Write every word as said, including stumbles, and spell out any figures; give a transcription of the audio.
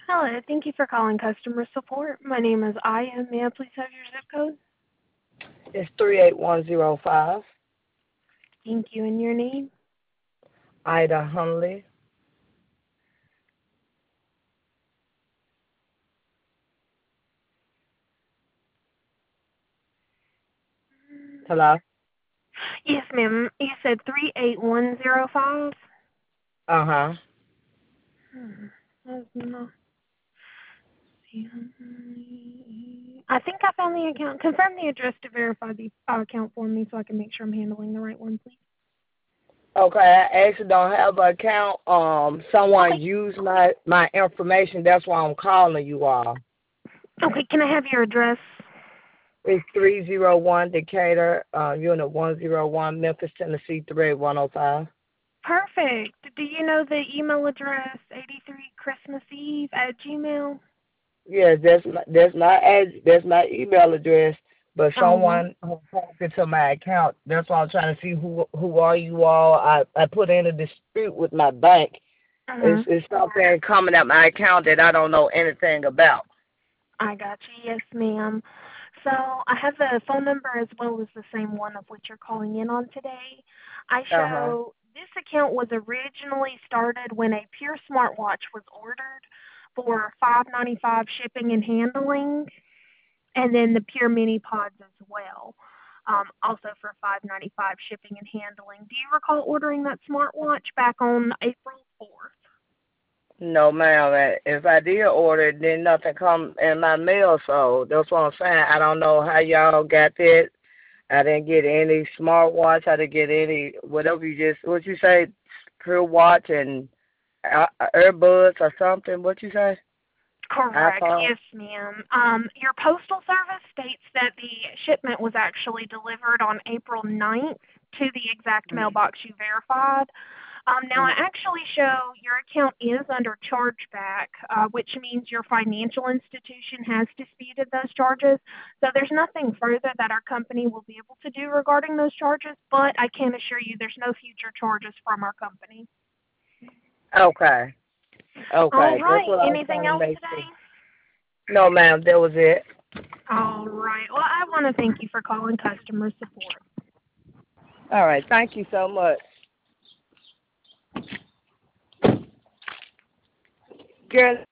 Hello, thank you for calling customer support. My name is Aya. May I please have your zip code? It's three eight one zero five. Thank you, and your name? Ida Hunley. Hello? Yes, ma'am. You said three eight one zero five? Uh-huh. Hmm. That's not- I think I found the account. Confirm the address to verify the uh, account for me so I can make sure I'm handling the right one, please. Okay, I actually don't have an account. Um, someone Okay. used my, my information. That's why I'm calling you all. Okay, can I have your address? It's three oh one Decatur, uh, Unit one oh one, Memphis, Tennessee, three eight one oh five. Perfect. Do you know the email address, eighty-three Christmas Eve at Gmail? Yes, that's my, that's my ad, that's my email address. But All right. someone who hacked into my account. That's why I'm trying to see who who are you all. I I put in a dispute with my bank. It's Uh-huh. it's something coming at my account that I don't know anything about. I got you. Yes, ma'am. So I have the phone number as well as the same one of which you're calling in on today. I Uh huh. show this account was originally started when a Pure smartwatch was ordered for five ninety five shipping and handling, and then the Pure Mini Pods as well, um, also for five ninety five shipping and handling. Do you recall ordering that smartwatch back on April fourth? No, ma'am. Uh, If I did order it, then nothing come in my mail. So that's what I'm saying. I don't know how y'all got that. I didn't get any smartwatch. I didn't get any whatever you just what you say, Pure Watch and uh, earbuds or something. What you say? Correct. iPhone. Yes, ma'am. Um, your postal service states that the shipment was actually delivered on April ninth to the exact mailbox you verified. Um, now, I Mm-hmm. actually show your account is under chargeback, uh, which means your financial institution has disputed those charges. So there's nothing further that our company will be able to do regarding those charges, but I can assure you there's no future charges from our company. Okay. All Okay. That's right. what I was Anything trying to else make sure. today? No, ma'am. That was it. All right. Well, I want to thank you for calling customer support. All right. Thank you so much. Girl,